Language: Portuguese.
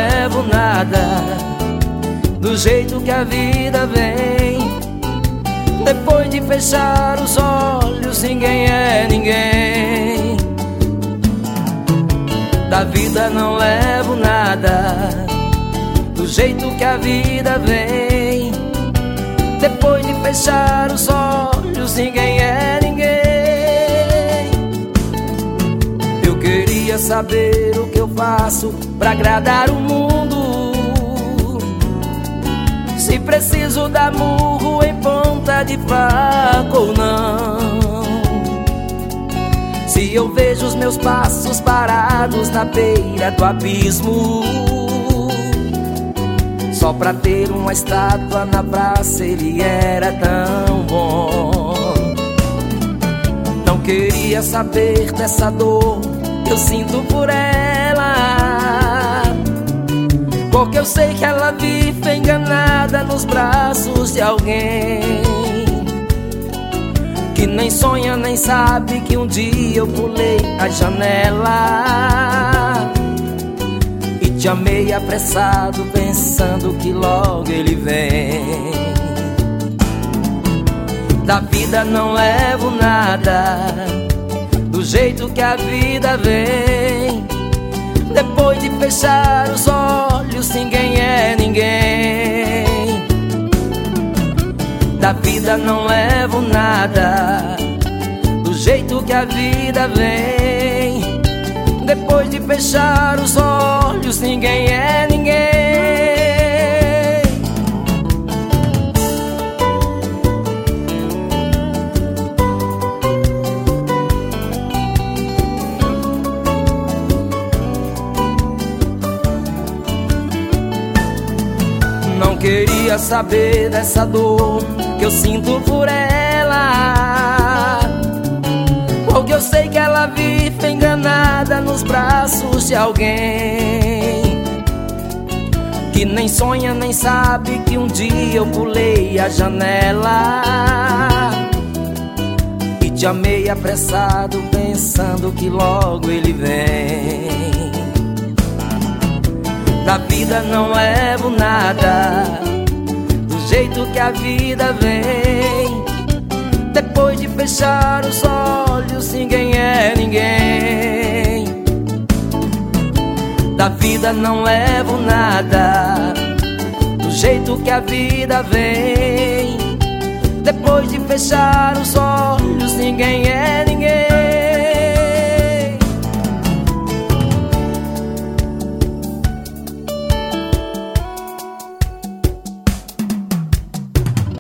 levo nada, do jeito que a vida vem. Depois de fechar os olhos, ninguém é ninguém. Da vida não levo nada, do jeito que a vida vem. Depois de fechar os olhos, ninguém é ninguém. Eu queria saber o que eu faço pra agradar o mundo, se preciso dar murro em ponta de faca ou não. Se eu vejo os meus passos parados na beira do abismo, só pra ter uma estátua na praça ele era tão bom. Não queria saber dessa dor que eu sinto por ela, porque eu sei que ela vive enganada nos braços de alguém que nem sonha nem sabe que um dia eu pulei a janela e te amei apressado, pensando que logo ele vem. Da vida não levo nada, do jeito que a vida vem. Depois de fechar os olhos, ninguém é ninguém. Da vida não levo nada, do jeito que a vida vem. Depois de fechar os olhos, ninguém é ninguém. Não queria saber dessa dor que eu sinto por ela, porque eu sei que ela vive enganada nos braços de alguém que nem sonha nem sabe que um dia eu pulei a janela e te amei apressado, pensando que logo ele vem. Da vida não levo nada, do jeito que a vida vem. Depois de fechar os olhos, ninguém é ninguém. Da vida não levo nada, do jeito que a vida vem. Depois de fechar os olhos, ninguém é ninguém.